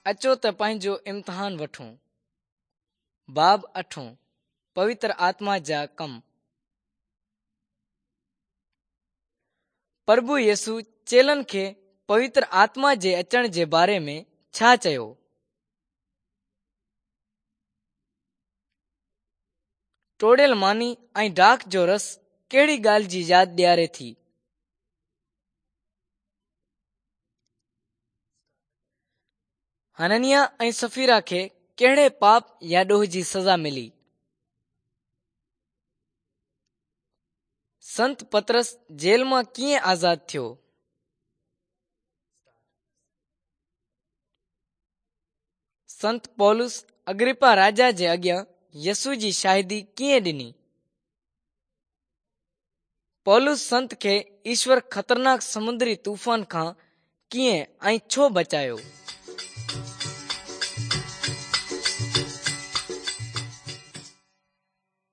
अचो त पंहिंजो इम्तिहान वठूं। बाब 8 पवित्र आत्मा जा कम। प्रभु यसु चेलन खे पवित्र आत्मा जे अचण जे बारे में छा चयो? टोड़ियल मानी ऐं डाख जो रस कहिड़ी ॻाल्हि जी यादि ॾियारे थी? हननिया ऐं सफ़ीरा खे कहिड़े पाप या ॾोह जी सज़ा मिली? संत पतरस जेल मां कीअं आज़ाद थियो? संत पौलुस अग्रिपा राजा जे अॻियां यसु जी शाहिदी कीअं ॾिनी? पौलुस संत खे ईश्वर ख़तरनाक समुंद्री तूफ़ान खां कीअं ऐं छो बचायो?